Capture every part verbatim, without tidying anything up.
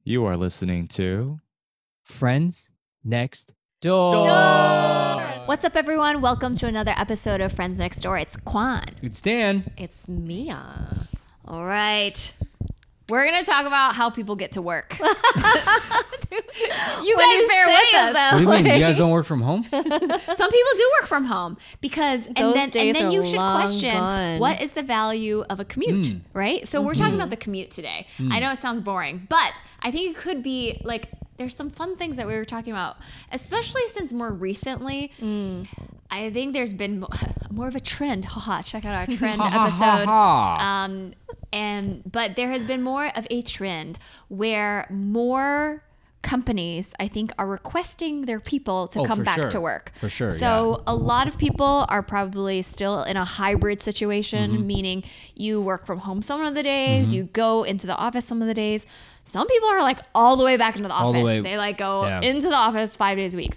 You are listening to Friends Next Door. What's up, everyone? Welcome to another episode of Friends Next Door. It's Quan. It's Dan. It's Mia. All right. We're going to talk about how people get to work. you guys you bear with us. that What do you mean? way. You guys don't work from home? Some people do work from home because, and Those then and days then are you should long question gone. what is the value of a commute, Mm. right? So we're talking about the commute today. I know it sounds boring, but I think it could be like there's some fun things that we were talking about, especially since more recently. I think there's been mo- more of a trend. Haha, check out our trend Ha, ha, ha, episode. ha. Um, and but there has been more of a trend where more companies, I think, are requesting their people to Oh, come for back sure. to work. For sure, So a lot of people are probably still in a hybrid situation, Mm-hmm. meaning you work from home some of the days, you go into the office some of the days. Some people are like all the way back into the All the office. way- They like go yeah. into the office five days a week.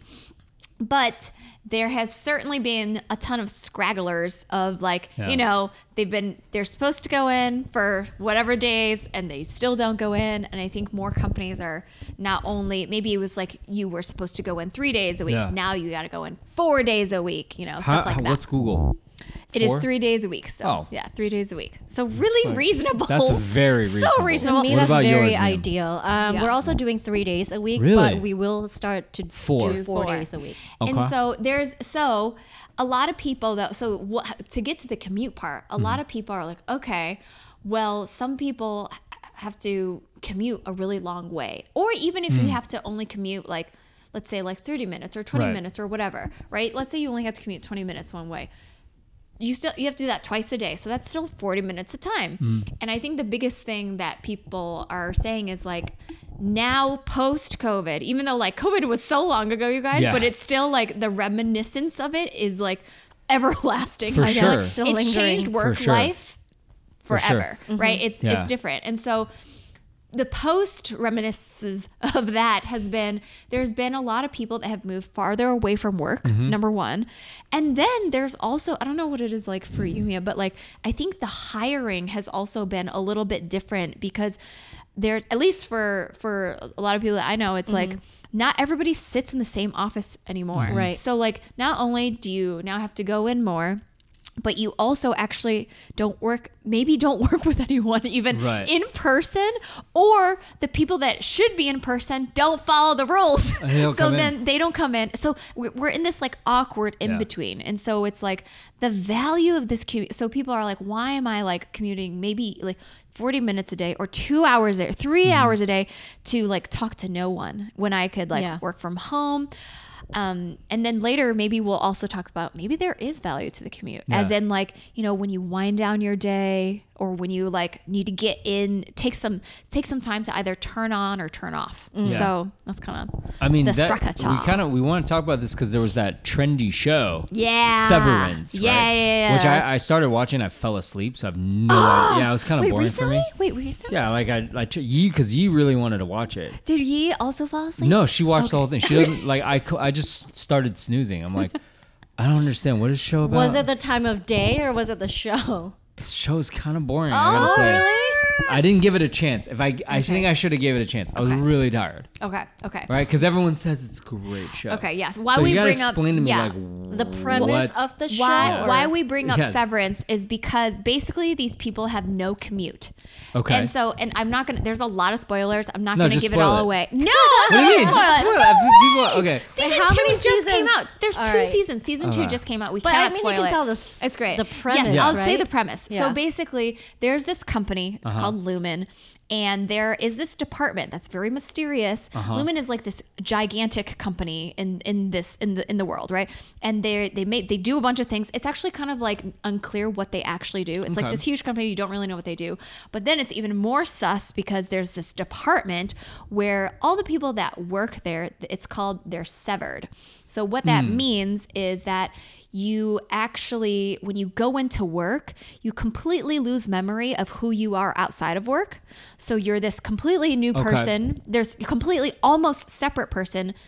But there has certainly been a ton of scragglers of like, Yeah. you know, they've been, they're supposed to go in for whatever days and they still don't go in. And I think more companies are not only, maybe it was like you were supposed to go in three days a week. Yeah. Now you got to go in four days a week, you know, How- stuff like that. What's Google? It is Four? three days a week. So Oh. yeah, three days a week. So really reasonable. That's very reasonable. So reasonable. To me, What that's about very yours, Mia? ideal. Um, Yeah. We're also doing three days a week, Really? but we will start to Four. do four, Four. days a week. Okay. And so there's so a lot of people that so what to get to the commute part, a Mm-hmm. lot of people are like, okay, well, some people h- have to commute a really long way, or even if you have to only commute like, let's say like thirty minutes or twenty Mm. Right. minutes or whatever, right? Let's say you only have to commute twenty minutes one way. You still you have to do that twice a day, so that's still forty minutes of time. Mm. And I think the biggest thing that people are saying is like, now post COVID, even though like COVID was so long ago, you guys, Yeah. but it's still like the reminiscence of it is like everlasting. For I sure. know. It's still it's lingering. changed work For sure. life For sure. forever, right? It's Yeah. it's different, and so the post reminiscences of that has been there's been a lot of people that have moved farther away from work, Mm-hmm. number one. And then there's also, I don't know what it is like for you, Mia, but like I think the hiring has also been a little bit different because there's, at least for for a lot of people that I know, it's like not everybody sits in the same office anymore. Mm-hmm. Right. So like not only do you now have to go in more, but you also actually don't work, maybe don't work with anyone even Right. in person, or the people that should be in person don't follow the rules. And they don't so come in. then they don't come in. So we're we're in this like awkward in Yeah. between. And so it's like the value of this commute. So people are like, why am I like commuting maybe like forty minutes a day or two hours a day, three Mm-hmm. hours a day to like talk to no one when I could like Yeah. work from home? Um, and then later, maybe we'll also talk about maybe there is value to the commute, as Yeah. in like, you know, when you wind down your day or when you like need to get in, take some take some time to either turn on or turn off. Yeah. So that's kind of I mean, the that, structure. we kind of we want to talk about this because there was that trendy show, Yeah. Severance, Yeah, right? yeah, yeah, Which yes. I, I started watching. I fell asleep, so I have no idea. Yeah, it was kind of Wait, boring recently? for me. Wait, recently? Yeah, like I, I you because you really wanted to watch it. Did Yi also fall asleep? No, she watched the whole thing. She doesn't like. I co- I just started snoozing. I'm like, I don't understand. What is the show about? Was it the time of day or was it the show? The show's kind of boring. I gotta Oh, say. really? I didn't give it a chance. If I, I Okay. think I should have gave it a chance. I was Okay. really tired, Okay. Okay. right? Because everyone says it's a great show. Okay. Yes. Why so we you gotta bring up explain to me yeah. like The premise what? of the show? why or- why we bring up Yes. Severance is because basically these people have no commute. Okay. And so, and I'm not gonna. There's a lot of spoilers. I'm not No, gonna just give it spoil all it. away. No. What do you mean? Just spoil it. People, okay. Season how two many just came seasons? out. There's All two right. seasons. Season two Okay. just came out. We But I cannot mean, you spoil can it. tell the s- It's great. the premise, Yes, I'll right? say the premise. So Yeah. basically, there's this company. It's Uh-huh. called Lumen. And there is this department that's very mysterious. Uh-huh. Lumen is like this gigantic company in, in this in the in the world, right? And they they make they do a bunch of things. It's actually kind of like unclear what they actually do. It's Okay. like this huge company, you don't really know what they do. But then it's even more sus because there's this department where all the people that work there, it's called they're severed. So what that means is that you actually, when you go into work, you completely lose memory of who you are outside of work. So you're this completely new Okay. person. There's a completely almost separate person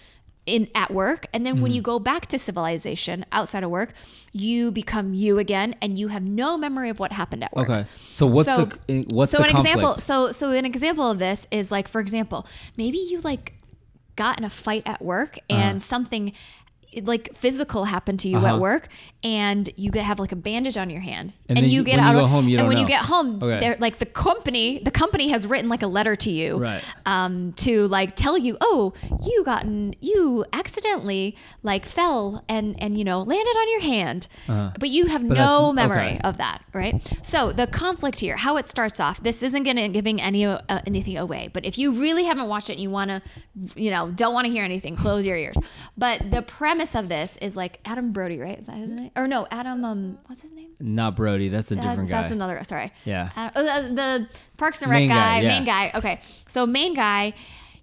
in at work, and then when Mm. you go back to civilization outside of work, you become you again, and you have no memory of what happened at work. Okay. So what's So- the what's so the an conflict? example so so an example of this is like, for example, maybe you like got in a fight at work and something like physical happened to you Uh-huh. at work, and you get- have like a bandage on your hand, And and, then you you- get when you out go of, home, you and don't when you know. get home, Okay. they're like the company the company has written like a letter to you, Right. um to like tell you, oh, you gotten you accidentally like fell and and you know landed on your hand, Uh-huh. but you have But no that's- memory okay. of that, right? So the conflict here, how it starts off, this isn't going to giving any uh, anything away, but if you really haven't watched it and you want to, you know, don't want to hear anything, close your ears. But the premise of this is like Adam Brody, right? Is that his name? Or no, Adam, um, what's his name? Not Brody. That's a That- different guy. That's another, sorry. Yeah. Uh, oh, the, the Parks and Rec Main guy, guy, yeah. main guy. Okay. So main guy,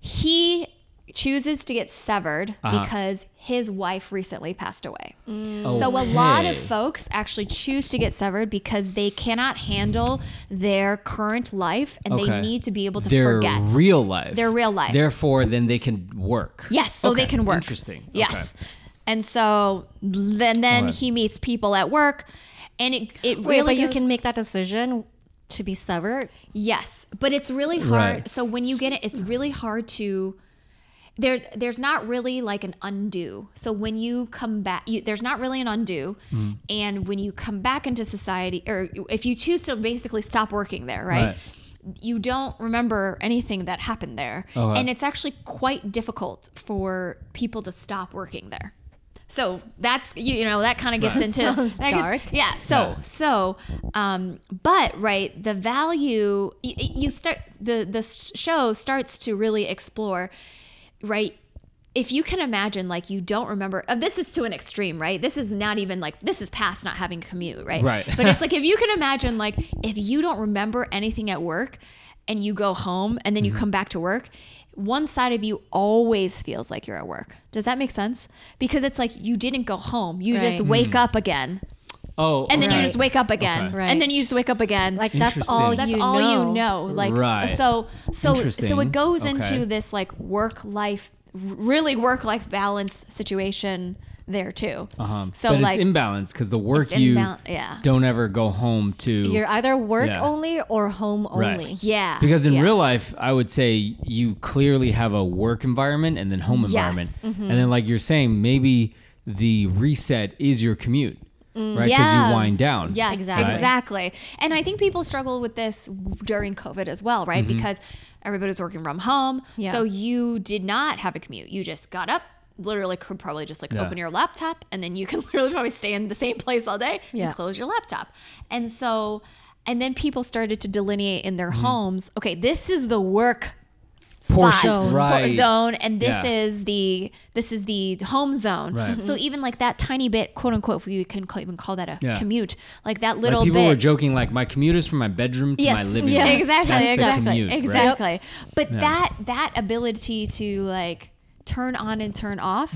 he chooses to get severed Uh-huh. because his wife recently passed away. Okay. So a lot of folks actually choose to get severed because they cannot handle their current life, and Okay. they need to be able to Their forget real life. their real life. Therefore, then they can work. Yes, so they Okay, can work. Interesting. Yes. And so then then Alright. he meets people at work, and it it Wait, really but you goes- can make that decision to be severed. Yes, but it's really hard. Right. So when you get it, it's really hard to. There's there's not really like an undo. So when you come back, you, there's not really an undo. Mm. And when you come back into society, or if you choose to basically stop working there, right? Right. You don't remember anything that happened there, Okay. and it's actually quite difficult for people to stop working there. So that's you, you know that kind of gets Right. into Sounds that gets- dark. yeah. So Yeah. so um, but right, the value y- y- you start the the s- show starts to really explore, right? If you can imagine, like you don't remember, uh, this is to an extreme, right? This is not even like this is past not having a commute, right? Right. But it's like if you can imagine, like if you don't remember anything at work, and you go home and then you Mm-hmm. come back to work, one side of you always feels like you're at work. Does that make sense? Because it's like you didn't go home. You just Right. wake up again. Oh. And then you okay. just wake up again. Okay. Right. And then you just wake up again. Like that's all Interesting. that's you all know. you know. Like Right. so so so Interesting. it goes Okay. into this like work life really work life balance situation there too. Uh-huh. So but like it's imbalance because the work it's you imbal- yeah. don't ever go home to. You're either work Yeah. only or home Right. only. yeah. Because in yeah. real life, I would say you clearly have a work environment and then home Yes. environment. Mm-hmm. And then, like you're saying, maybe the reset is your commute, right? Because Yeah. you wind down. Yes, Exactly. exactly. And I think people struggle with this during COVID as well, right? Mm-hmm. Because everybody's working from home. Yeah. So you did not have a commute. You just got up, literally could probably just like Yeah. open your laptop, and then you can literally probably stay in the same place all day Yeah. and close your laptop. And so, and then people started to delineate in their homes, okay, this is the work Portion, spot, right. zone, and this Yeah. is the this is the home zone. Right. So even like that tiny bit, quote unquote, if you can call, even call that a Yeah. commute, like that Like little people bit. were joking, like my commute is from my bedroom to my living yeah, room. exactly, That's the exactly, commute, right? exactly. But Yeah. that that ability to like turn on and turn off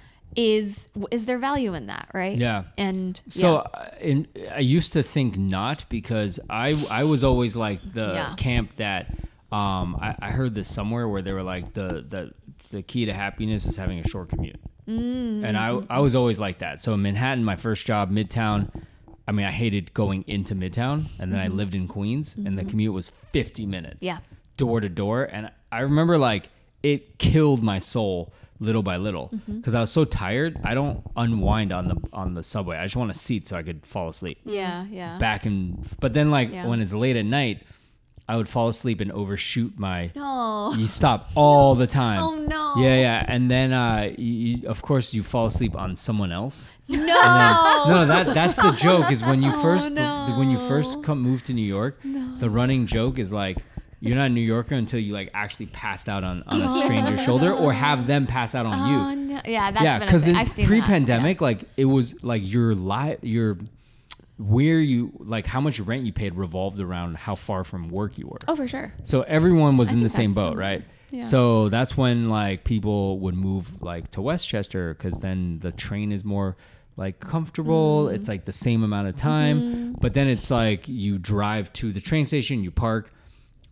is is there value in that, right? Mm-hmm. Yeah. And So yeah. uh, in, I used to think not because I I was always like the Yeah. camp that um I, I heard this somewhere where they were like the the the key to happiness is having a short commute. Mm-hmm. And I I was always like that. So in Manhattan, my first job, Midtown. I mean, I hated going into Midtown, and then I lived in Queens, and the commute was fifty minutes. Yeah. Door to door, and I remember like it killed my soul little by little because I was so tired. I don't unwind on the on the subway. I just want a seat so I could fall asleep. yeah, yeah. Back and but then like Yeah. when it's late at night, I would fall asleep and overshoot my. No. You stop all the time. Oh, no. Yeah, yeah, and then uh, you, you, of course you fall asleep on someone else. No. No, that that's the joke. Is when you first Oh, no. when you first come move to New York, the running joke is like you're not a New Yorker until you like actually passed out on, on a stranger's shoulder or have them pass out on Oh, you. no. Yeah, that's Yeah, been a because thing. in I've seen that. pre-pandemic, like it was like your li- your where you like how much rent you paid revolved around how far from work you were. Oh, for sure. So everyone was I in the think same that's- boat, right? yeah. So that's when like people would move like to Westchester because then the train is more like comfortable. Mm. It's like the same amount of time, Mm-hmm. but then it's like you drive to the train station, you park.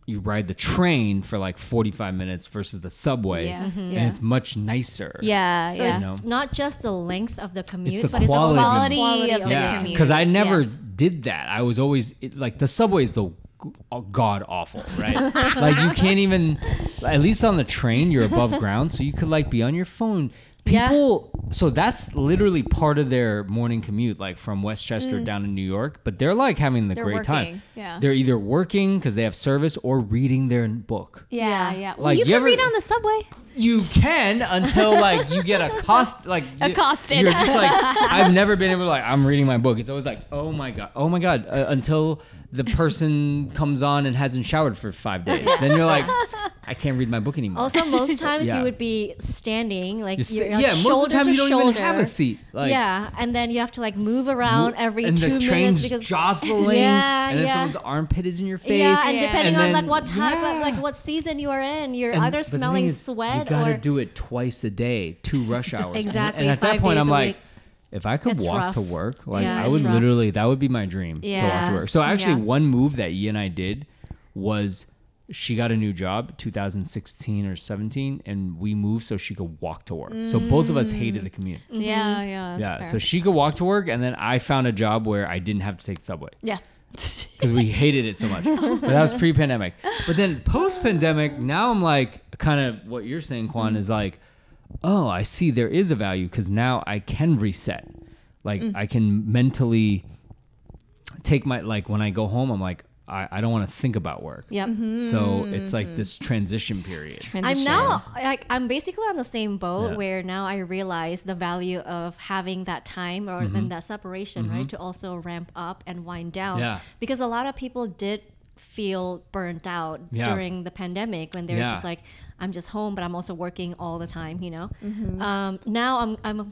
you ride the train for like forty-five minutes versus the subway, Yeah. Mhm. and Yeah. it's much nicer. Yeah, So yeah. it's You know? not just the length of the commute, the but it's quality also of the the quality of of the the Yeah, commute. because I never Yes. did that. I was always it, like the subway is the g- god awful, right? Like you can't even, at least on the train, you're above ground, so you could like be on your phone. Yeah. People, so that's literally part of their morning commute, like from Westchester down to New York. But they're like having the They're great time. working, yeah. They're either working because they have service or reading their book. Yeah, Yeah. yeah. Well, Like, you you can ever- read on the subway. You can until like you get accost like you- Accosted. You're just like I've never been able to like I'm reading my book. It's always like oh my god, oh my god, uh, until the person comes on and hasn't showered for five days. Then you're like I can't read my book anymore. Also, most times Yeah. you would be standing, like You sta- you're like yeah, most of shoulder the time to you don't shoulder. even have a seat. Like, yeah, and then you have to like move around mo- every and two the minutes train's because jostling, Yeah, and then yeah. someone's armpit is in your face. yeah, and Yeah. depending And on like then- what time, yeah. like what season you are in, you're And- either but the thing smelling is, sweat you gotta or do it twice a day, two rush hours. And- Exactly, And at that five point, days I'm a like, week. if I could It's walk rough. to work, like Yeah, I it's would rough. literally, that would be my dream to walk Yeah. to work. So actually, Yeah. one move that Yi and I did was she got a new job, two thousand sixteen or seventeen, and we moved so she could walk to work. So both of us hated the commute. Yeah, yeah. That's Yeah, fair. so she could walk to work, and then I found a job where I didn't have to take the subway yeah. because we hated it so much. But that was pre-pandemic. But then post-pandemic, now I'm like, kind of what you're saying, Kwan, is like, oh, I see there is a value because now I can reset. Like I can mentally take my, like when I go home, I'm like, I, I don't want to think about work. Yep. So it's like this transition period. I'm Transition. now like I'm basically on the same boat Yeah. where now I realize the value of having that time or Mm-hmm. then that separation, right, to also ramp up and wind down. Yeah. Because a lot of people did feel burnt out Yeah. during the pandemic when they were Yeah. just like, I'm just home, but I'm also working all the time, you know. Mm-hmm. Um, now I'm I'm.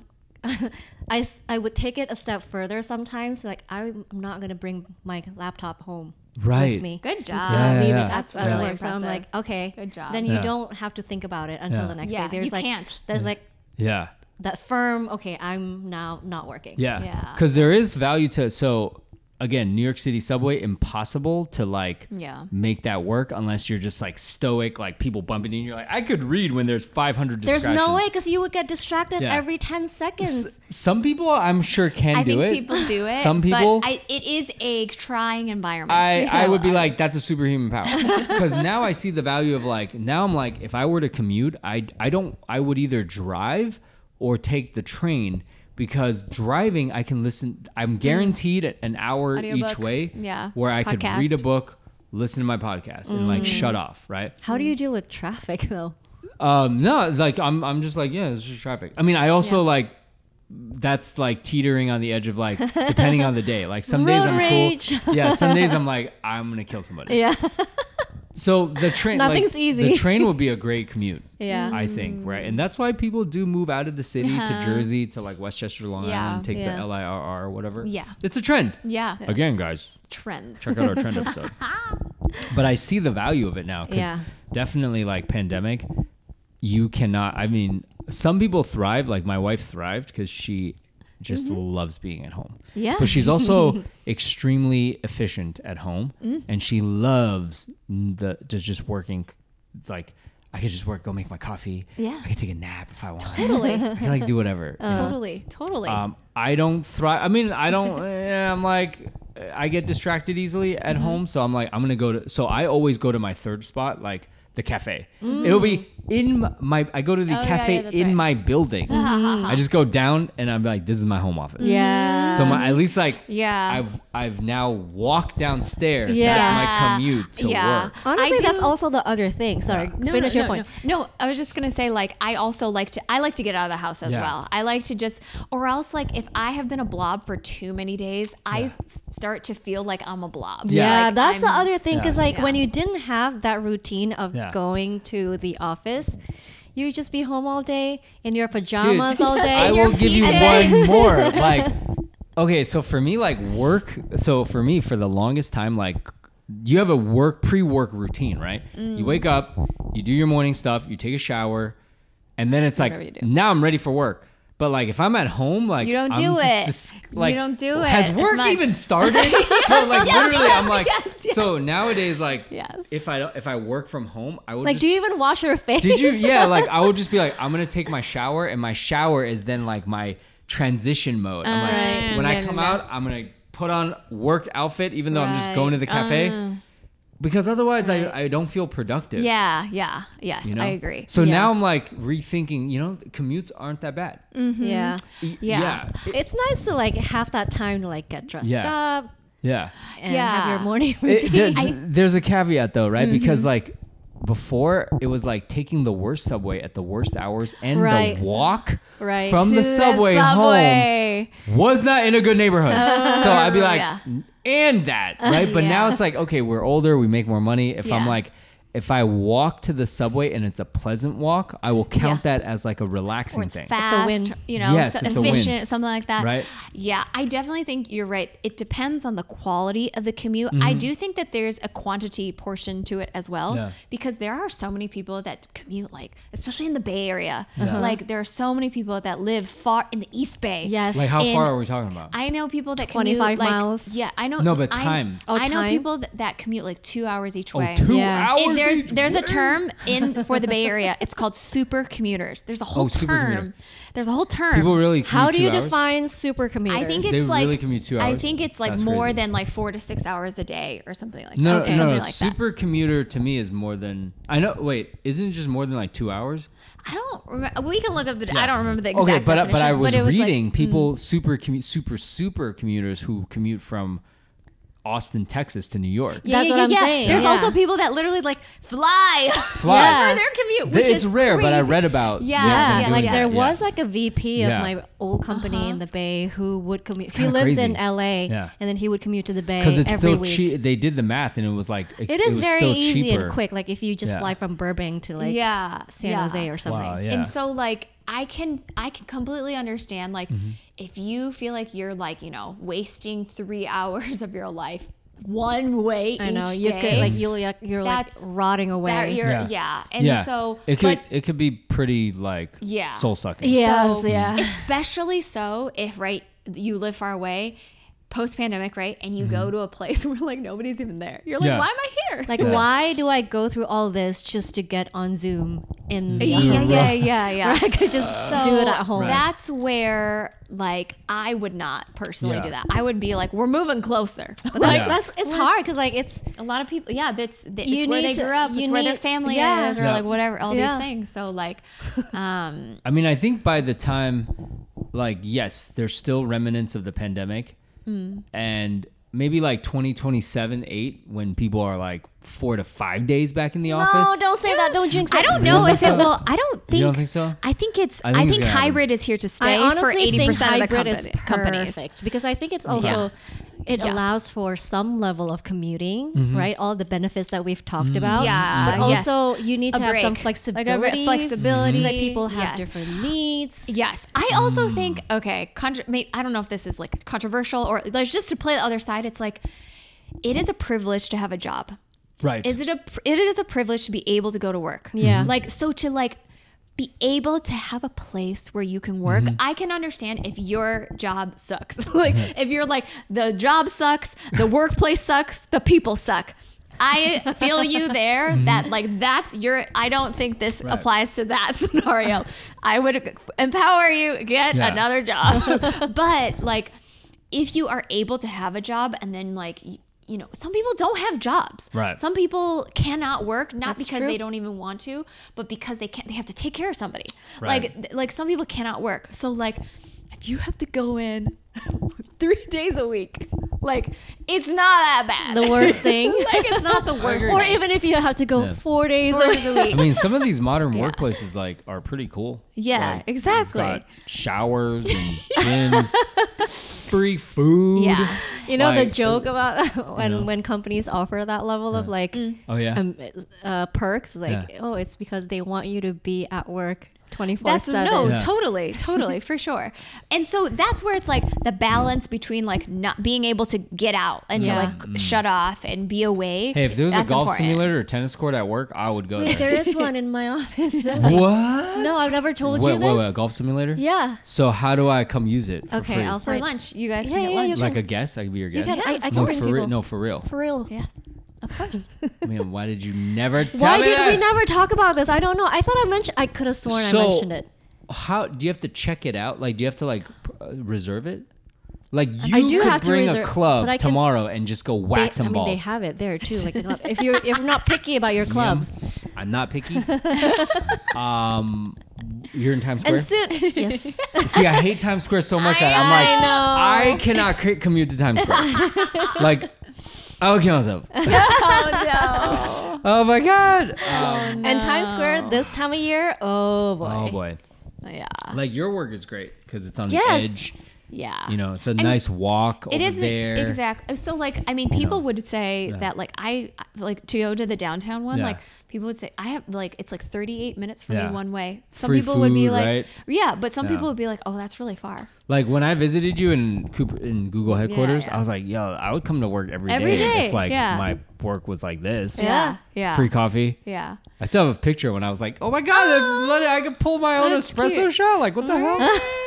I, s- I would take it a step further sometimes. Like I'm I'm not gonna bring my laptop home Right. with me. Good job. So Yeah, leave yeah, it That's at really work. So I'm like, impressive. okay, Good job. then you Yeah. don't have to think about it until Yeah. the next Yeah, day. There's you like can't. there's like Yeah. that firm. Okay, I'm now not working. Yeah. Yeah. Because there is value to, so again, New York City subway, impossible to like Yeah. make that work unless you're just like stoic, like people bumping in. You're like, I could read when there's five hundred There's distractions. no way because you would get distracted Yeah. every ten seconds. S- Some people I'm sure can I do think it. people do it. Some people, But I, it is a trying environment. I, I would be Yeah. like, that's a superhuman power. Because now I see the value of like, now I'm like, if I were to commute, I, I don't, I would either drive or take the train because driving, I can listen, I'm guaranteed an hour each Audiobook. way Yeah. where I could Podcast. read a book, listen to my podcast and like shut off, right? How do you deal with traffic though? Um, no, like I'm, I'm just like, yeah, it's just traffic. I mean, I also Yeah. like, that's like teetering on the edge of like, depending on the day. Like some days Road I'm rage. cool. Yeah, some days I'm like, I'm gonna kill somebody. Yeah. So the train, Nothing's like, easy. The train would be a great commute. Yeah. I think, right? And that's why people do move out of the city Yeah. to Jersey to like Westchester, Long Yeah. Island, take Yeah. the L I R R or whatever. Yeah. It's a trend. Yeah. Again, guys, Trends. check out our trend episode. But I see the value of it now because Yeah. definitely like pandemic, you cannot, I mean, some people thrive, like my wife thrived because she just loves being at home. Yeah. But she's also extremely efficient at home and she loves the just just working like I could just work, go make my coffee. Yeah. I could take a nap if I want. Totally. I can like do whatever. Totally. Totally. Um, I don't thrive. I mean, I don't. eh, I'm like, I get distracted easily at home, so I'm like, I'm gonna go to. So I always go to my third spot, like the cafe. It'll be in my. I go to the Oh, yeah, cafe yeah, that's in right. my building. I just go down and I'm like, this is my home office. Yeah. So my at least like Yeah. I've I've now walked downstairs. Yeah. That's my commute to Yeah. work. Honestly, I that's do- also the other thing. Sorry, Yeah. No, finish no, your no, point. No, no, I was just gonna say, like, I also like to. I like to get out of the house as Yeah. well. I like to just, or else, like, if I have been a blob for too many days, I Yeah. start to feel like I'm a blob. Yeah, Like, that's the I'm- other thing because Yeah. like when Yeah. you didn't have that routine of Yeah. going to the office, you just be home all day in your Dude, pajamas all day. I your will give you feet one more. Like, okay, so for me, like work. So for me, for the longest time, like you have a work pre-work routine, right? Mm. You wake up, you do your morning stuff, you take a shower, and then it's like Whatever you do. now I'm ready for work. But like if I'm at home, like You don't I'm do just it. this- You like, don't do Has it as work much. even started? No, like literally, I'm like. yes, yes. So nowadays, like Yes. if I don't, if I work from home, I would Like, just, do you even wash your face? Did you? Yeah, like I would just be like, I'm gonna take my shower, and my shower is then like my transition mode. I'm like, Right. when Yeah, I yeah, come yeah. out, I'm gonna put on work outfit, even though I'm just Right. going to the cafe, Uh, because otherwise Right. I, I don't feel productive. Yeah, yeah, yes, You know? I agree. So Yeah. now I'm like rethinking. You know, commutes aren't that bad. Yeah. Y- Yeah. It- It's nice to like have that time to like get dressed Yeah. up yeah. and Yeah. have your morning It- routine. there- there's a caveat though, right? Mm-hmm. Because like before it was like taking the worst subway at the worst hours, and Right. the walk Right. from To the subway, subway. home was not in a good neighborhood. so I'd be like, yeah. and that, right? But Yeah. now it's like, okay, we're older, we make more money. If I'm Yeah. like, if I walk to the subway and it's a pleasant walk, I will count Yeah. that as like a relaxing Or it's thing. fast, win. you know, Yes, so it's a win. efficient, something like that. Right. Yeah, I definitely think you're right. It depends on the quality of the commute. I do think that there's a quantity portion to it as well, Mm-hmm. Yeah. because there are so many people that commute, like, especially in the Bay Area. Yeah. Like, there are so many people that live far in the East Bay. Yes. Like how in- far are we talking about? I know people that twenty-five commute like, miles. Yeah, I know. No, but I- time. Oh, I know time? people that, that commute like two hours each oh, way. two Yeah. hours. And there's each there's a way? term in for the Bay Area. It's called super commuters. There's a whole Oh, super term. commuter. There's a whole term. People really commute How do two you hours? define super commuters? I think it's They like really commute two I hours? think it's like That's more crazy. than like four to six hours a day or something like No, that. no, something no. like that. Super commuter to me is more than I know. Wait, isn't it just more than like two hours? I don't remember. We can look up the. I don't remember the exact. Okay, but definition, but I was it was like- mm. reading people super commute super super commuters who commute from Austin, Texas to New York. Yeah, That's yeah, what I'm yeah. saying. There's Yeah. also people that literally like fly, Fly. yeah. for their commute, which it's is rare, but I crazy. read about Yeah, them yeah, doing like that. there yeah. was like a V P Yeah. of my old company Uh-huh. in the Bay who would commute. He kinda lives crazy. in L A, Yeah. and then he would commute to the Bay because it's every still week. cheap. They did the math, and it was like It is was very still easy cheaper. and quick. Like if you just Yeah. fly from Burbank to like yeah, San yeah. Jose or something. Wow, yeah. And so like I can I can completely understand like Mm-hmm. if you feel like you're like, you know, wasting three hours of your life one way I know each you day, could like you're like you're like That's- rotting away. that you're Yeah. yeah. And yeah, so it could but it could be pretty like Yeah. soul sucking. Yes, so, yeah. especially so if right you live far away post pandemic, right? And you go to a place where like nobody's even there. You're like, Mm-hmm. Yeah. why am I here? Like Yeah. why do I go through all this just to get on Zoom in the yeah, other yeah, room? yeah, yeah, yeah. Where I could just So do it at home. Right. that's where like I would not personally Yeah. do that. I would be like, we're moving closer. But that's, Yeah. that's it's hard because like it's A lot of people, yeah, that's, that's You where need they to- grew up. you It's where their need- family yeah. is, or Yeah. like whatever, all Yeah. these things. So like, um, I mean, I think by the time, like, yes, there's still remnants of the pandemic, Mm. and maybe like twenty twenty-seven, eight, when people are like four to five days back in the office. no, don't say that. Don't jinx it. I don't You know don't if think it so? will. I don't think. You don't think so? I think it's. I I think think, it's gonna hybrid is here to stay I honestly for eighty think percent of the hybrid company, is companies. perfect because I think it's also it Yes. allows for some level of commuting, Mm-hmm. right? All the benefits that we've talked about. Yeah, but yes. also you need A to have some break. flexibility. Like a bit flexibility. Because like people have Yes. different needs. Yes, I also think okay. Contra- may- I don't know if this is like controversial or like just to play the other side. It's like it is a privilege to have a job. Right. Is it a? pr- It is a privilege to be able to go to work. Yeah. Mm-hmm. Like so to like be able to have a place where you can work. Mm-hmm. I can understand if your job sucks. like if you're like the job sucks, the workplace sucks, the people suck. I feel you there Mm-hmm. that like that you're I don't think this Right. applies to that scenario. I would empower you get Yeah. another job. But like if you are able to have a job and then like y- you know, some people don't have jobs. Right. Some people cannot work not That's because true. they don't even want to, but because they can't. They have to take care of somebody. Right. Like, th- like some people cannot work. So like, if you have to go in three days a week, like it's not that bad. The worst thing. like it's not the worst. or thing. even if you have to go Yeah. four days Four a days a I week. mean, some of these modern Yes. workplaces like are pretty cool. Yeah, Like, exactly. they've got showers and gyms, free food. Yeah. You know the Like, joke about when know. when companies offer that level of like Mm. Oh yeah. um, uh, perks, like Yeah. oh, it's because they want you to be at work twenty-four That's seven. no, Yeah. totally, totally, for sure. And so that's where it's like the balance between like not being able to get out and Yeah. to like shut off and be away. Hey, if there was That's a golf important. simulator or tennis court at work, I would go Wait, there. there is one in my office. What? No, I've never told Wait, you wait, this. wait, a golf simulator? Yeah. So how do I come use it for Okay, free? I'll For find lunch, you guys Yeah, can get yeah, lunch. you Like a guest? I could be your You guest? can, I, I can no, bring for real. people. No, for real. For real. Yeah, of course. Man, why did you never tell Why me did that? we never talk about this? I don't know. I thought I mentioned. I could have sworn So- I mentioned it. How do you have to check it out? Like, do you have to like p- uh, reserve it? Like, you I do could have to bring a reserve, club but I can- tomorrow and just go They, whack I some mean, balls. they have it there too. Like the club. if you're if you're not picky about your clubs, I'm not picky. um, you're in Times Square. and sit. Yes. See, I hate Times Square so much that I'm like, I know. I cannot c- commute to Times Square. Like, I would kill myself. Oh no. Oh my god. Um, And Times Square this time of year. Oh boy. oh boy. Yeah. Like your work is great because it's on Yes. the edge. Yeah. You know, it's a mean, nice walk It over isn't there. exactly. So like, I mean, people know. would say Yeah. that like I like to go to the downtown one. Yeah. Like people would say I have like it's like thirty-eight minutes for Yeah. me one way. Some Free people would be food, like, right? yeah, but some Yeah. people would be like, oh, that's really far. Like when I visited you in Cooper in Google headquarters, yeah. I was like, yo, I would come to work every day Every day, if like yeah. my work was like this. Yeah. Yeah. Free coffee. Yeah. I still have a picture when I was like, oh my god, let it- I could pull my own That's espresso cute. shot. Like what the hell?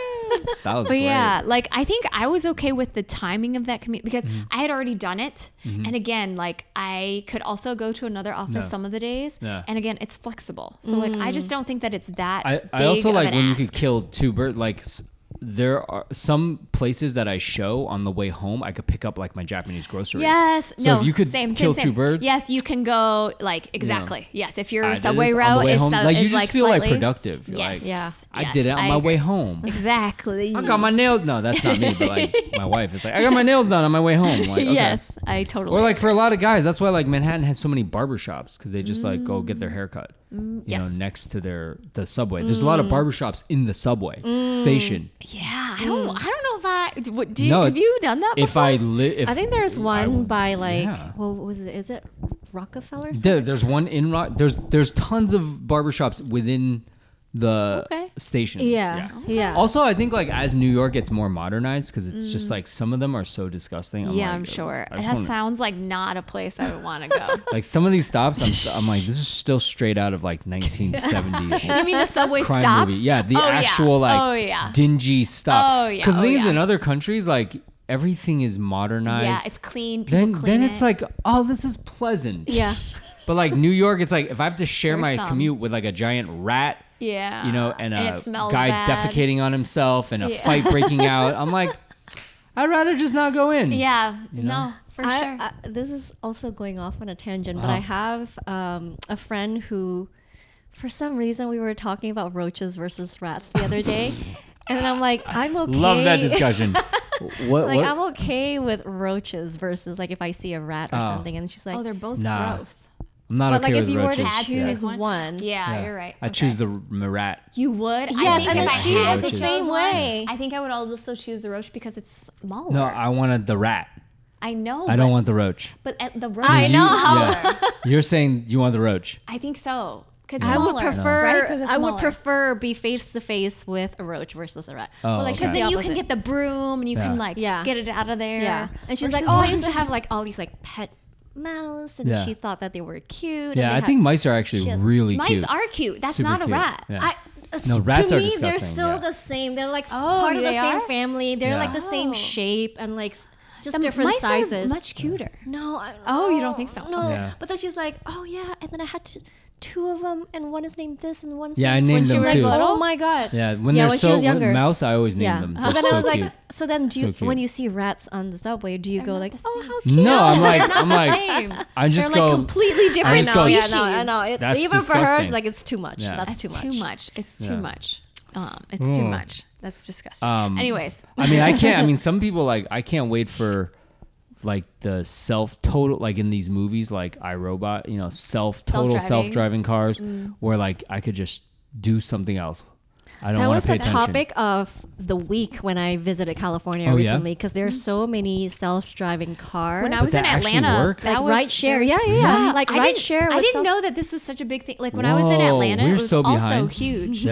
That was But great. yeah, like I think I was okay with the timing of that commute because Mm-hmm. I had already done it. And again, like I could also go to another office Yeah. some of the days. Yeah. And again, it's flexible. So like I just don't think that it's that I, big I also of like an when you ask. could kill two birds. Like s- there are some places that I show on the way home. I could pick up like my Japanese groceries. Yes. So no. if you could same, kill same, two same. birds. Yes, you can go like exactly. Yes, if your I did subway this on the route way is, home. so, like you is just like feel slightly, like productive. You're Yes. like, Yeah. I yes, did it on I my way agree. home. Exactly. I got my nails. No, that's not me. But like my wife, it's like I got my nails done on my way home. Like okay. Yes, I totally. Or like for a lot of guys, that's why like Manhattan has so many barbershops because they just like go get their hair cut. You know, yes. next to their the subway. There's a lot of barbershops in the subway station. yeah, I don't. I don't know if I. Do, what- do you, No, have you done that? If before? I live, if I think there's I one would- by like yeah. what was it? Is it Rockefeller? There, there's one in Rock. There's there's tons of barbershops within the Okay. stations. Yeah. Yeah. Also, I think like as New York gets more modernized, because it's just like some of them are so disgusting. I'm yeah, like, I'm "Yo, sure. this- I just That wanna-" sounds like not a place I would want to go. like some of these stops. I'm, s- I'm like, this is still straight out of like nineteen seventies. You mean the subway crime stops? movie. Yeah, the Oh, yeah. actual like Oh, yeah. dingy stop. Oh, yeah. Because the Oh, thing is, yeah. in other countries, like everything is modernized. Yeah, it's clean. People then clean then it's it. like, oh, this is pleasant. Yeah. But like New York, it's like if I have to share There's my some. commute with like a giant rat, yeah, you know, and a it smells guy bad. defecating on himself and a Yeah. fight breaking out, I'm like, I'd rather just not go in. Yeah, You know? no, for I, sure. I, this is also going off on a tangent, but Uh-huh. I have um, a friend who, for some reason, we were talking about roaches versus rats the other day, and I'm like, I'm okay. Love that discussion. what? Like what? I'm okay with roaches versus like if I see a rat or Oh. something, and she's like, oh, they're both Nah. gross. I'm not but okay like if with you were roaches. to Had to choose pick one? one, Yeah, Yeah. you're right. I Okay. choose the r- rat. You would? I Yes, think and if then I she had is to the choose same one, way. I think I would also choose the roach because it's smaller. No, I wanted the rat. I know. I but, don't want the roach. But at the roach, I is know. smaller. Yeah. You're saying you want the roach. I think so. Cause I would smaller, prefer right? 'Cause it's I would smaller. prefer be face to face with a roach versus a rat. Oh, But, like, okay. she's Because the then you can opposite. get the broom and you Yeah. can like Yeah. get it out of there. Yeah. And she's like, Versus oh, I one- used to have like all these like pet mouse, and Yeah. she thought that they were cute. and Yeah, they I had- think mice are actually she has- really mice cute. are cute. That's Super not a cute. rat. Yeah. I, No, rats to are me, they're disgusting, still yeah. the same. They're like Oh, part of the they same are? family. They're Yeah. like the same Oh. shape and like s- just The different mice sizes. are much cuter. No, I, Oh, you don't think so? No, Yeah. but then she's like, oh yeah, and then I had to, two of them, and one is named this, and one is Yeah, I named named she them was too. little? Oh my god. Yeah, when Yeah, they're when she so was younger. when mouse, I always name Yeah. them. So They're then I so was like, cute. so then do you, So when cute. you see rats on the subway, do you They're go not like, the oh same. how cute? No, I'm like, They're not I'm the like, same. I just They're go. like completely different just I go- know, yeah, species. no, I know. It, That's even for her, disgusting. like it's too much. Yeah. That's That's too much. too much. It's too Yeah. much. Um, it's too Ugh. much. That's disgusting. Um, Anyways, I mean, I can't. I mean, some people like I can't wait for like the self total like in these movies like iRobot, you know, self total Self-driving. self driving cars where like I could just do something else. I don't That want was to pay the attention. topic of the week when I visited California Oh, yeah? recently because there's so many self-driving cars. when I But was in that actually Atlanta, work? that Like was ride share. there was- Yeah, yeah, yeah. Like I ride didn't- share I was didn't self- know that this was such a big thing. Like when I was in Whoa, Atlanta, we're it was so also behind. huge. Yeah.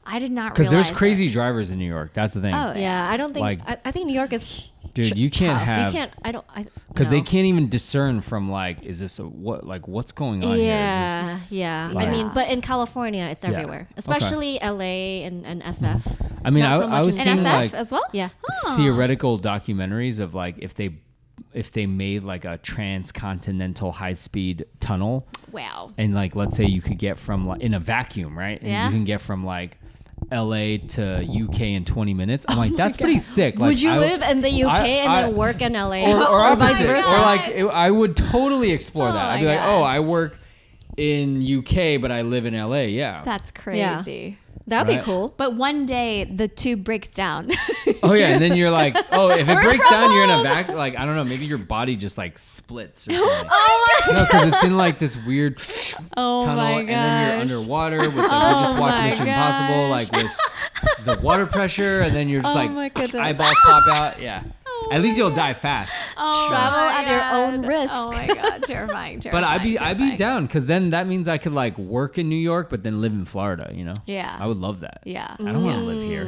I did not Because realize there's crazy it. drivers in New York. That's the thing. Oh, Yeah, I don't think. Like- I, I think New York is. Dude, you can't tough. have You can't. I don't. I because they no. can't even discern from like, is this a what? Like, what's going on here? Is Yeah, yeah. Like- I mean, but in California, it's Yeah. everywhere, Okay. especially L A and, and S F. this, I mean, Not I, so I much was in seeing And S F like as well? Yeah. Oh. theoretical documentaries of like if they if they made like a transcontinental high speed tunnel Wow. and like let's say you could get from like in a vacuum, right? And Yeah. you can get from like L A to U K in twenty minutes. I'm like, that's pretty sick. Like, Would you I- live in the U K I- and I- then work in L A, or, or vice opposite, versa? or like it, I would totally explore Oh that. I'd my be like, God. oh, I work in U K, but I live in L A. Yeah. That's crazy. That'd Right. be cool. But one day the tube breaks down. Oh yeah, and then you're like, oh, if it Work breaks from down, you're in a home. vac. Like I don't know, maybe your body just like splits or something. oh my No, because it's in like this weird Oh tunnel, my and then you're gosh. underwater with the. We Oh just watched my Mission Impossible, gosh. like with the water pressure, and then you're just Oh like my goodness. eyeballs pop out. Yeah, Oh at least my you'll God. die fast. Oh Travel my at your own God. risk. Oh my god, terrifying, terrifying. But I'd be I'd be terrifying. down because then that means I could like work in New York, but then live in Florida. You know? Yeah. I would love that. Yeah. I don't want to live here.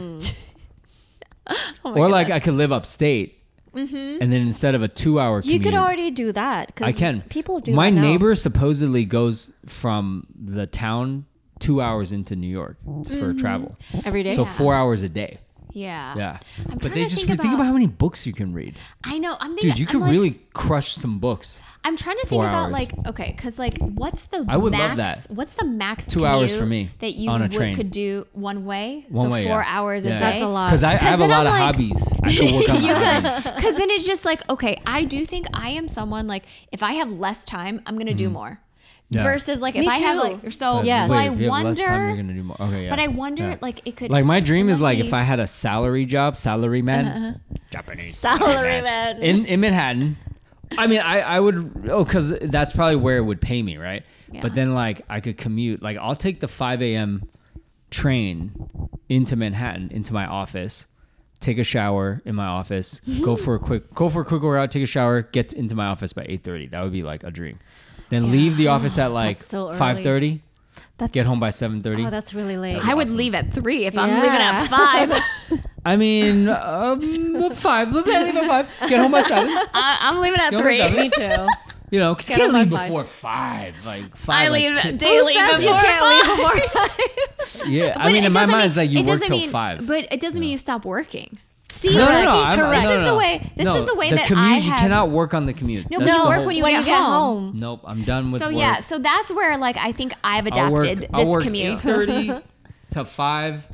Oh my Or like I goodness. could live upstate, and then instead of a two-hour You commute, could already do that. 'cause I can. People do. My that now. neighbor supposedly goes from the town two hours into New York for travel, every day. so Yeah. four hours a day. Yeah. Yeah, I'm but trying they to just think think about, about- how many books you can read, I know. I'm thinking, dude. You I'm could like- really crush some books. I'm trying to think four about hours. like okay, because like what's the I would max, love that. What's the max Two hours commute for me that you on a would, train. could do one way? One so way, four yeah. hours Yeah. a day. That's a lot. Because I, I 'Cause have a then lot I'm of like- hobbies. I could work on You my could, hobbies. because then it's just like okay, I do think I am someone like if I have less time, I'm gonna do more. Mm-hmm. Yeah. Versus like if Me I have too. like so Yes. so Wait, I if you have less time, you're wonder. gonna do more. Okay, yeah. But I wonder Yeah. like it could Like my it dream is let like me- if I had a salary job, salary man, Uh-huh. Japanese Salary man. in in Manhattan. I mean, I I would oh because that's probably where it would pay me, right? Yeah. But then like I could commute. Like I'll take the five a.m. train into Manhattan into my office, take a shower in my office, go for a quick go for a quick workout, take a shower, get into my office by eight thirty. That would be like a dream. Then leave the office at like That's so early. five thirty. That's, Get home by seven thirty. Oh, that's really late. I would awesome. leave at three if I'm Yeah. leaving at five. I mean, um, five. Let's say I leave at five. Get home by seven. I, I'm leaving at Get home three. by seven. Me too. You know, because you Get can't home leave by five. before five. Like five. I like, leave kid- daily Who says you before can't five. leave before five? Yeah, I But mean, it in my doesn't mind, mean- it's like you it work doesn't till mean, five. But it doesn't mean you stop working. See, no, no, correct, no. see, I'm, correct. no, This is no. the way. This No, is the way the that commute, I you have. cannot work on the commute. No, That's but you the work whole- when you when get you get home. home. Nope, I'm done with So work. yeah, so that's where like I think I've I'll work, adapted I'll this work commute. eight thirty to five.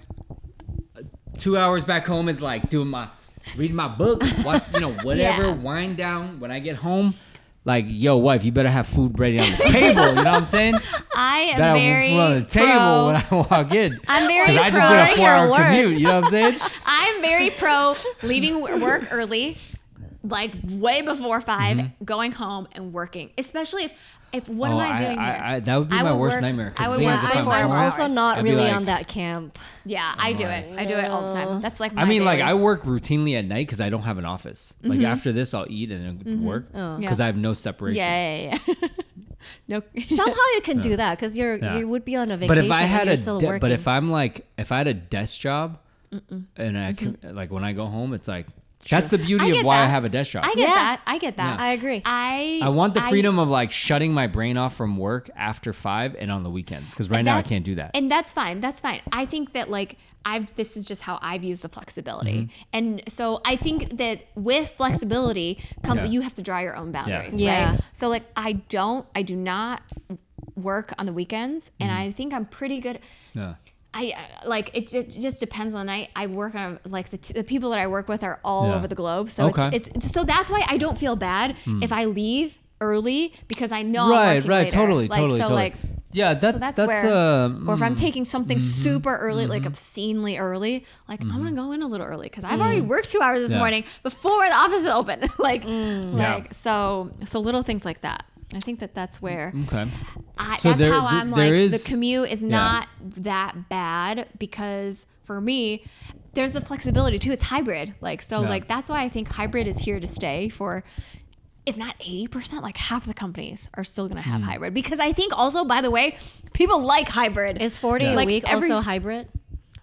Two hours back home is like doing my, reading my book, watch, you know, whatever, Yeah. wind down. When I get home, like, yo, wife, you better have food ready on the table. You know what I'm saying? I am Better very have food on the table pro. when I walk in. I'm very Because I just pro did a your four-hour words. commute. You know what I'm saying? I'm very pro leaving wo- work early, like way before five, going home and working. Especially if if what Mm-hmm. Oh, am I doing I, here? I, that would be I my would worst work- nightmare. 'cause I would the thing work is, if five I'm more I'm home- hours. also not I'd be really like- on that camp. yeah, I do like- it. I do it all the time. That's like my I mean, like daily- I work routinely at night because I don't have an office. Like after this, I'll eat and then work Oh. because Yeah. I have no separation. yeah, yeah, yeah. no. Somehow you can do that because you're Yeah. you would be on a vacation. But if I and had you're a, still de- working. but if I'm like, if I had a desk job, and I can, Mm-hmm. like when I go home, it's like that's the beauty I of get why I that. have a desk job. I I, get Yeah. that. I get that. Yeah. I agree. I want the freedom of like shutting my brain off from work after five and on the weekends because right now I that- can't do that. And that's fine. That's fine. I think that like I've this is just how I've used the flexibility. Mm-hmm. And so I think that with flexibility comes Yeah. you have to draw your own boundaries, Yeah. right? So like I don't I do not work on the weekends and Mm-hmm. I think I'm pretty good yeah. I uh, like it just, it just depends on the night. I work on like the, t- the people that I work with are all Yeah. over the globe. So Okay. Hmm. it's, it's so that's why I don't feel bad if I leave early because I know I'm Right, working right, later. totally, Like, totally, so totally. like yeah, that, so that's, that's where, uh, or if I'm mm, taking something super early, like mm-hmm. obscenely early, like I'm gonna go in a little early because I've already worked two hours this Mm. Yeah. morning before the office is open. like, Yeah. like so, so little things like that. I think that that's where okay. I, So that's there- how th- I'm there like is- the commute is yeah. not that bad because for me, there's the flexibility too. It's hybrid, like so, Yeah. like that's why I think hybrid is here to stay for. If not eighty percent, like half the companies are still going to have Mm. hybrid because I think also, by the way, people like hybrid. is forty Yeah. a Like week every- also hybrid?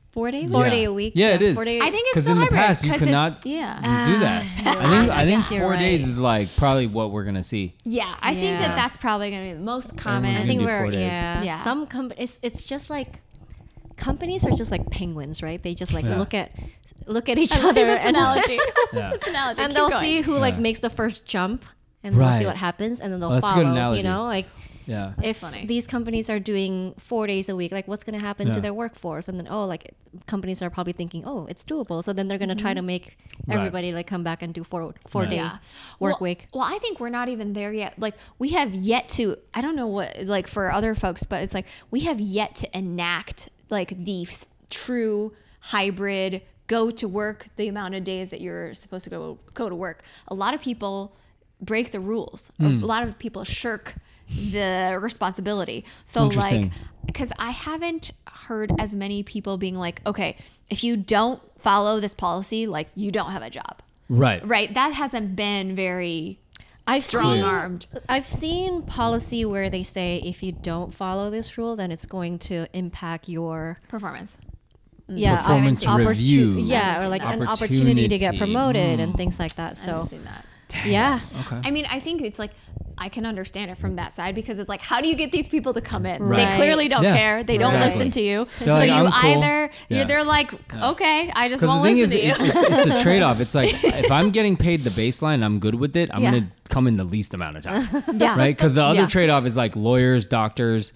Four day week? Four Yeah. day a week. Yeah, it is. four day- I think it's Because still in the hybrid, past you 'cause could it's- not yeah. do that. Ah, I think I think I guess four you're days right. is like probably what we're gonna see. Yeah, I think Yeah. that that's probably going to be the most common. Everyone's I think gonna do we're four days. yeah. Yeah. Some companies, it's just like companies are just like penguins, right? They just like Yeah. look at look at each I like other this and analogy. Yeah. This analogy. and Keep they'll going. see who like Yeah. makes the first jump, and they'll Right. see what happens, and then they'll Oh, that's a good follow. analogy. You know, like Yeah. if funny. these companies are doing four days a week, like what's going to happen Yeah. to their workforce? And then oh, like companies are probably thinking, oh, it's doable, so then they're going to try to make Right. everybody like come back and do four four Right. day Yeah. work well, week. Well, I think we're not even there yet. Like we have yet to, I don't know what, like for other folks, but it's like we have yet to enact like the f- true hybrid go to work the amount of days that you're supposed to go go to work. A lot of people break the rules. A Hmm. lot of people shirk the responsibility. So like, Interesting. because I haven't heard as many people being like, okay, if you don't follow this policy, like you don't have a job. Right. Right. That hasn't been very I've strong seen armed. I've seen policy where they say if you don't follow this rule, then it's going to impact your performance. yeah Performance opportu- review. yeah, or like an opportunity to get Opportunity. promoted and Mm. things like that. I haven't So seen that. yeah, Okay. I mean, I think it's like I can understand it from that side because it's like, how do you get these people to come in? Right. They clearly don't Yeah, care. They don't exactly. listen to you. They're so like, you "I'm cool." either Yeah. you're they're like, Yeah. okay, I just Because won't the thing listen is, to it, you. it's, it's a trade-off. It's like if I'm getting paid the baseline, and I'm good with it. I'm Yeah. gonna come in the least amount of time, yeah. right? Because the other Yeah. trade-off is like lawyers, doctors,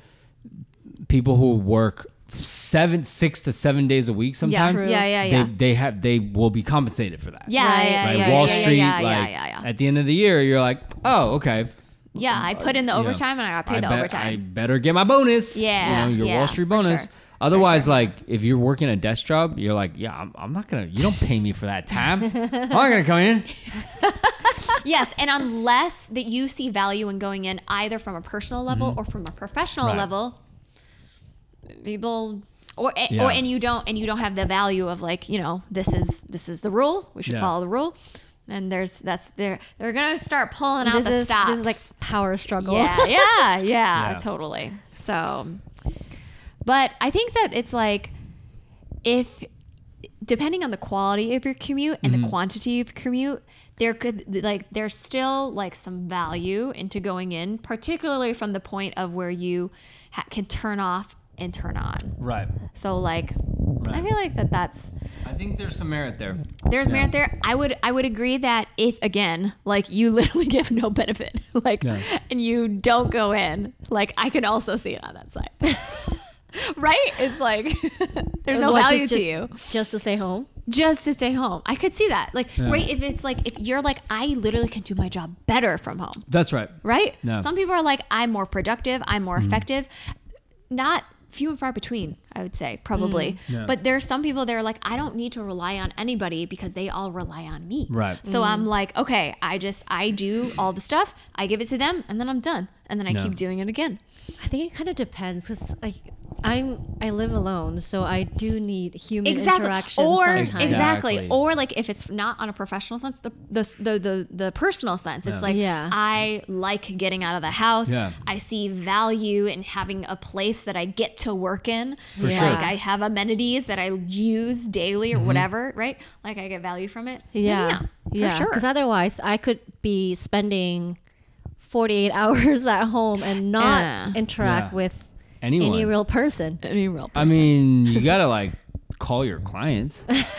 people who work seven, six to seven days a week. Yeah. Sometimes True. Yeah. Yeah. Yeah. they they have they will be compensated for that. Yeah, Right. yeah, Right. yeah, Wall yeah, Street, yeah, yeah, like yeah, yeah. at the end of the year, you're like, oh, okay. Yeah, I put in the You know, overtime and I got paid I the bet- I overtime. better get my bonus. Yeah, You know, your yeah, Wall Street for bonus. sure. Otherwise, sure. like if you're working a desk job, you're like, yeah, I'm, I'm not gonna. You don't pay me for that time. I'm not gonna come in. Yes, and unless that you see value in going in either from a personal level or from a professional Mm-hmm. Right. level, people or Yeah. or and you don't and you don't have the value of like, you know, this is this is the rule. We should Yeah. follow the rule. And there's that's they're they're gonna start pulling out this the is stops. this is like power struggle. Yeah, yeah, yeah, Yeah. totally. So, but I think that it's like if depending on the quality of your commute and Mm-hmm. the quantity of commute, there could like there's still like some value into going in, particularly from the point of where you ha- can turn off and turn on. Right. So like, I Right. feel like that that's I think there's some merit there. there's Yeah. merit there. I would I would agree that if again, like you literally give no benefit, like Yeah. and you don't go in, like I could also see it on that side. Right? It's like there's no What, value just, to you just, just to stay home. just to stay home. I could see that. Like Yeah. right if it's like if you're like I literally can do my job better from home. That's right. Right? Yeah. Some people are like I'm more productive, I'm more Mm-hmm. effective. Not few and far between, I would say, probably. Yeah. But there's some people that are like, I don't need to rely on anybody because they all rely on me. Right. So I'm like, okay, I just I do all the stuff, I give it to them, and then I'm done. And then I Yeah. keep doing it again. I think it kind of depends because like I'm I live alone, so I do need human Exactly. interaction Or sometimes. exactly. Exactly. Or like if it's not on a professional sense, the the the the, the personal sense. It's Yeah. like Yeah. I like getting out of the house. Yeah. I see value in having a place that I get to work in. For like sure. I have amenities that I use daily or Mm-hmm. whatever, right? Like I get value from it. Then Yeah, yeah. yeah. For Because sure. otherwise, I could be spending forty-eight hours at home and not Yeah. interact Yeah. with Anyone. any real person. Any real I person. mean, you gotta like call your clients,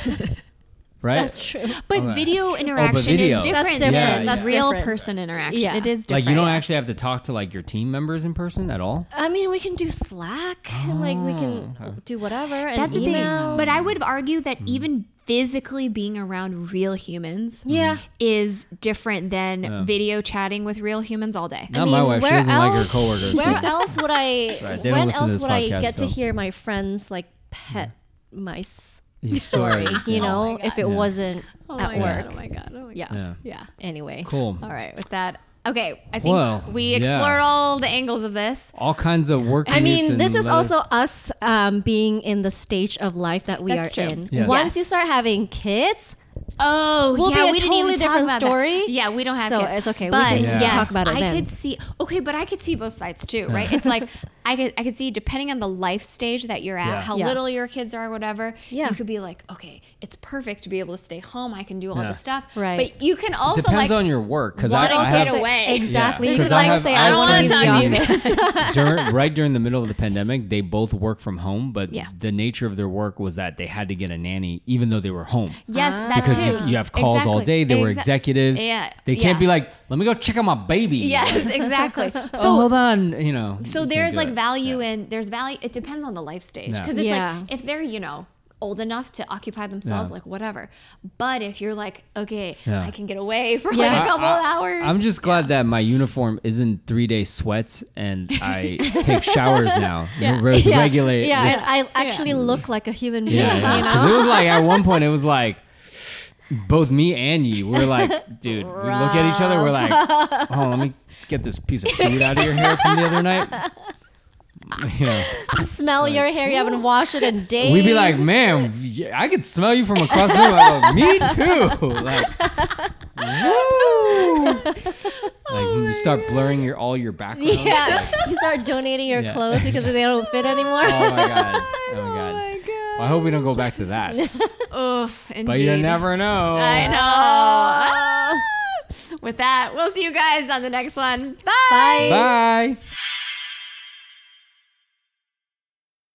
right? That's true. But Okay. video That's true. interaction Oh, but video. is different That's different. Yeah, than yeah. That's real different. person interaction. Yeah. It is different. Like you don't actually have to talk to like your team members in person at all. I mean, we can do Slack, and, like we can Oh, okay. do whatever. And That's the thing. emails. But I would argue that Hmm. even physically being around real humans Yeah. is different than Yeah. video chatting with real humans all day. Not my wife. She where doesn't like her else- coworkers, Where so- else would I? right. They don't When listen to else this would I podcast, get to so. hear my friends like pet my s- His story? stories, You yeah. know, Oh my if it God. Yeah. wasn't Oh at my work. God, oh my god. Oh my god. Yeah. Yeah. Yeah. Anyway. Cool. All right, with that. Okay, I think Well, we yeah. explored all the angles of this. All kinds of work. I commutes mean, and this is let also us- us um, being in the stage of life that we That's are true. in. Yes. Once Yes. you start having kids, Oh, Will yeah, be a we didn't totally even talk different about story. That. Yeah, we don't have So kids. it's okay. We But can Yeah. yes, talk about it I then. could see. Okay, but I could see both sides too, right? It's like I could I could see depending on the life stage that you're at, Yeah. how Yeah. little your kids are, or whatever. Yeah. You could be like, okay, it's perfect to be able to stay home. I can do all Yeah. the stuff. Right. But you can also Depends like on your work because I, wanting I to have get away. Exactly. Yeah. Because 'Cause I like I have- say, I I, have want to be friends the who- office. during right during the middle of the pandemic, they both work from home, but Yeah. the nature of their work was that they had to get a nanny even though they were home. Yes, Ah. that Because too. you, you have calls all Exactly. day. They were Exa- executives. Yeah, They can't yeah. be like, let me go check on my baby. Yes, exactly. So So hold on, you know. you so can't there's do like it. value Yeah. in there's value. It depends on the life stage Yeah. because it's Yeah. like if they're you know old enough to occupy themselves, Yeah. like whatever. But if you're like, okay, Yeah. I can get away for Yeah. like I- a couple I- of hours. I'm just glad that my uniform isn't three day sweats and I take showers now. Yeah. Re- yeah, regulate. yeah, with- and I actually look like a human being. yeah, yeah. You know? Because it was like at one point it was like both me and you. We were like, dude, we look at each other. We're like, oh, let me get this piece of food out of your hair from the other night. You know, Smell your hair. You haven't washed it in days. we'd be like, man, yeah, I could smell you from across the room. I go, me too. Like, woo. Like when you start blurring your all your background. Yeah, you start donating your Yeah. clothes because they don't fit anymore. Oh my god. Oh my oh god. my god. Well, I hope we don't go back to that. Oof, indeed. But you never know. I know. With that, we'll see you guys on the next one. Bye. Bye. Bye.